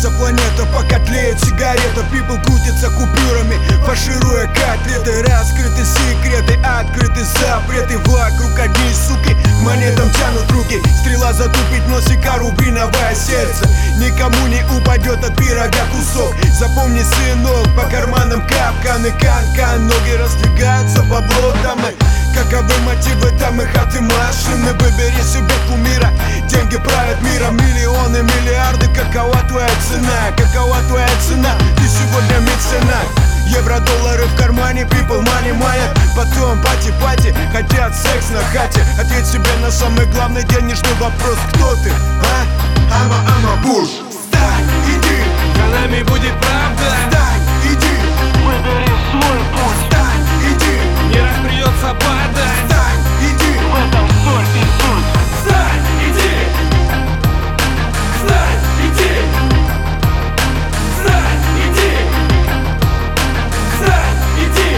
Меняется планета, пока тлеет сигарета. People крутится купюрами, фаршируя котлеты. Раскрыты секреты, открыты запреты. Вокруг одни суки, к монетам тянут руки. Стрела затупит носика, рубиновое сердце. Никому не упадет от пирога кусок. Запомни, сынок, по карманам капканы. Кан-кан, ноги раздвигаются по блокам. Каковы мотивы дамы, хаты, машины? Выбери себе кумира, деньги правят миром. Миллионы, миллиарды, какова твоя цена? Какова твоя цена? Ты сегодня меценат. Евро, доллары в кармане, people, money, money. Потом пати-пати, хотят секс на хате. Ответь себе на самый главный денежный вопрос: кто ты, а? Ама Буш. Встань, иди, за нами будет правда. Встань, иди, выбери свой путь. Встань, иди, мир придется падать. Встань, иди, в этом соль и суть. Встань, иди, Встань, иди, встань, иди, встань, иди.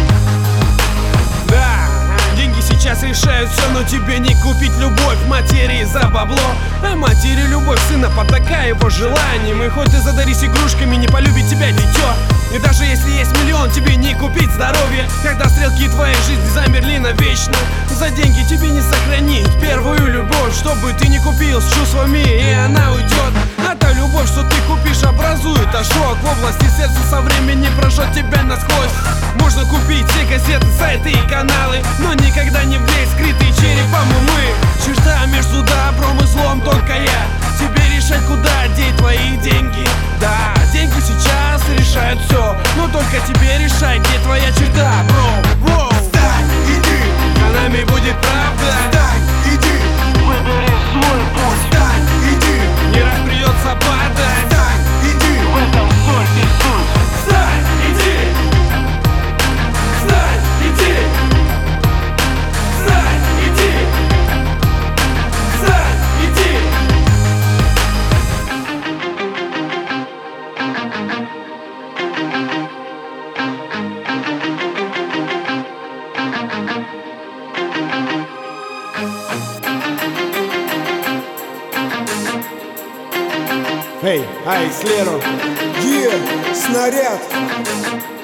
Да, деньги сейчас решают все, но тебе не купить любовь матери за бабло. А матери любовь сына потакая его желанием. И хоть ты задарись игрушками, не полюбит тебя дитё. И даже если есть миллион, тебе не купить здоровье. Когда стрелки твоей жизни замерли навечно, за деньги тебе не сохранить первую любовь. Чтобы ты не купил с чувствами, и она уйдет. А та любовь, что ты купишь, образует ожог. В области сердца со временем прожжет тебя насквозь. Можно купить все газеты, сайты и каналы, но никогда не влезть скрытые черепом умы. Черта между добром и злом только я. Тебе решать, куда деть твои деньги. Да, деньги сейчас решают все, но только тебе решать, где твоя черта, бро. Воу. Встань, иди, За нами будет правда. встань, иди, Выбери свой путь. встань, иди, Не раз придется падать. встань, иди, В этом соль и суть. встань, иди, встань, иди, встань, иди, встань, иди. Эй, Слеро, снаряд.